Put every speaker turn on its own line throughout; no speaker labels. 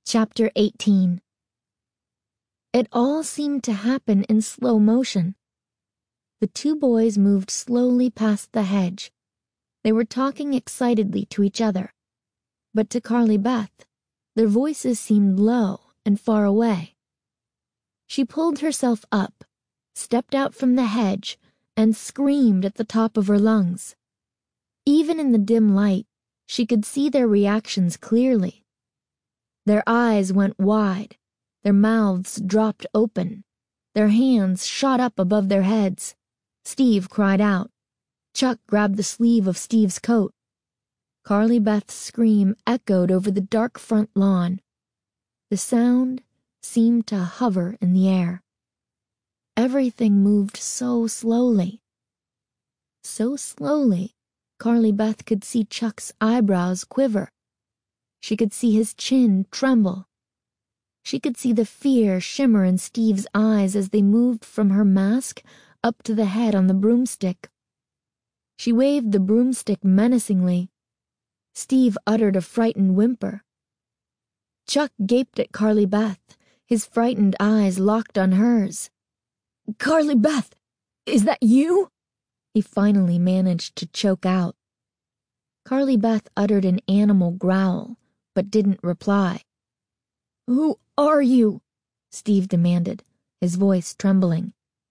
Chapter 18. It all seemed to happen in slow motion. The two boys moved slowly past the hedge. They were talking excitedly to each other, but to Carly Beth, their voices seemed low and far away. She pulled herself up, stepped out from the hedge, and screamed at the top of her lungs. Even in the dim light, she could see their reactions clearly. Their eyes went wide, their mouths dropped open, their hands shot up above their heads. Steve cried out. Chuck grabbed the sleeve of Steve's coat. Carly Beth's scream echoed over the dark front lawn. The sound seemed to hover in the air. Everything moved so slowly. So slowly, Carly Beth could see Chuck's eyebrows quiver. She could see his chin tremble. She could see the fear shimmer in Steve's eyes as they moved from her mask up to the head on the broomstick. She waved the broomstick menacingly. Steve uttered a frightened whimper. Chuck gaped at Carly Beth, his frightened eyes locked on hers. "Carly Beth, is that you?" he finally managed to choke out. Carly Beth uttered an animal growl, but didn't reply. "Who are you?" Steve demanded, his voice trembling.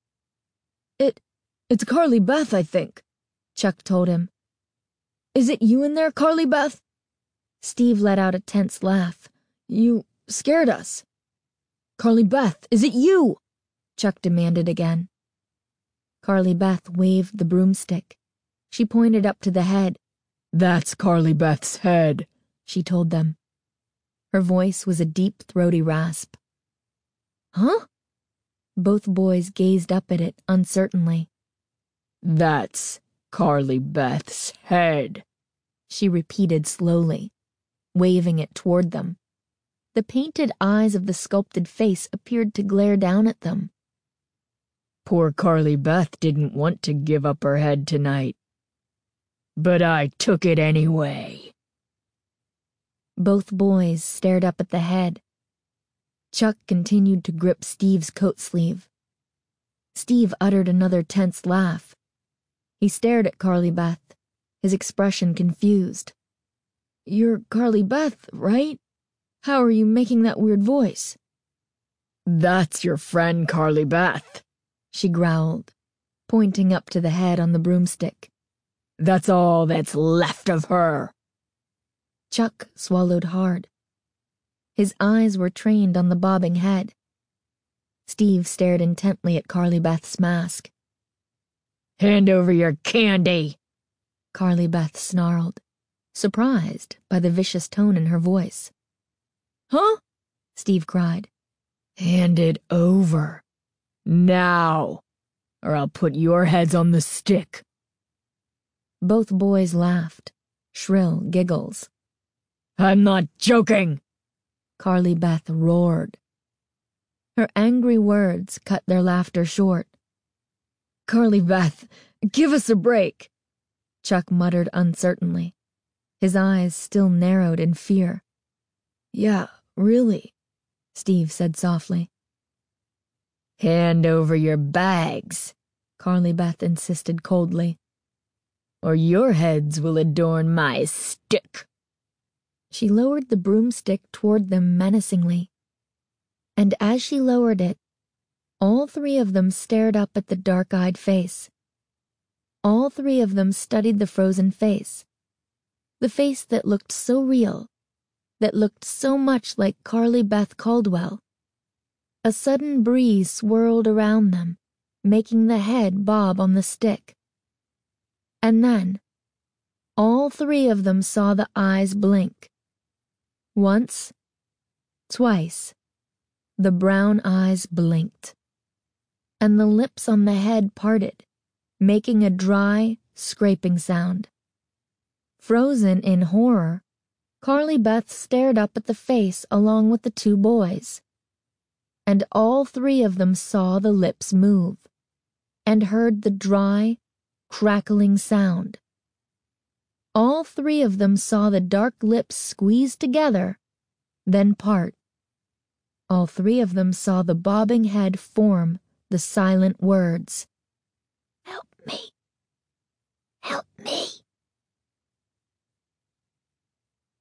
It's Carly Beth, I think," Chuck told him. "Is it you in there, Carly Beth?" Steve let out a tense laugh. "You scared us." "Carly Beth, is it you?" Chuck demanded again. Carly Beth waved the broomstick. She pointed up to the head. "That's Carly Beth's head," she told them. Her voice was a deep, throaty rasp. "Huh?" Both boys gazed up at it uncertainly. "That's Carly Beth's head," she repeated slowly, waving it toward them. The painted eyes of the sculpted face appeared to glare down at them. "Poor Carly Beth didn't want to give up her head tonight, but I took it anyway." Both boys stared up at the head. Chuck continued to grip Steve's coat sleeve. Steve uttered another tense laugh. He stared at Carly Beth, his expression confused. "You're Carly Beth, right? How are you making that weird voice?" "That's your friend Carly Beth," she growled, pointing up to the head on the broomstick. "That's all that's left of her." Chuck swallowed hard. His eyes were trained on the bobbing head. Steve stared intently at Carly Beth's mask. "Hand over your candy," Carly Beth snarled, surprised by the vicious tone in her voice. "Huh?" Steve cried. "Hand it over. Now, or I'll put your heads on the stick." Both boys laughed, shrill giggles. "I'm not joking," Carly Beth roared. Her angry words cut their laughter short. "Carly Beth, give us a break," Chuck muttered uncertainly, his eyes still narrowed in fear. "Yeah, really," Steve said softly. "Hand over your bags," Carly Beth insisted coldly, "or your heads will adorn my stick." She lowered the broomstick toward them menacingly, and as she lowered it, all three of them stared up at the dark-eyed face. All three of them studied the frozen face, the face that looked so real, that looked so much like Carly Beth Caldwell. A sudden breeze swirled around them, making the head bob on the stick. And then, all three of them saw the eyes blink. Once, twice, the brown eyes blinked, and the lips on the head parted, making a dry, scraping sound. Frozen in horror, Carly Beth stared up at the face along with the two boys, and all three of them saw the lips move, and heard the dry, crackling sound. All three of them saw the dark lips squeeze together, then part. All three of them saw the bobbing head form the silent words. "Help me. Help me."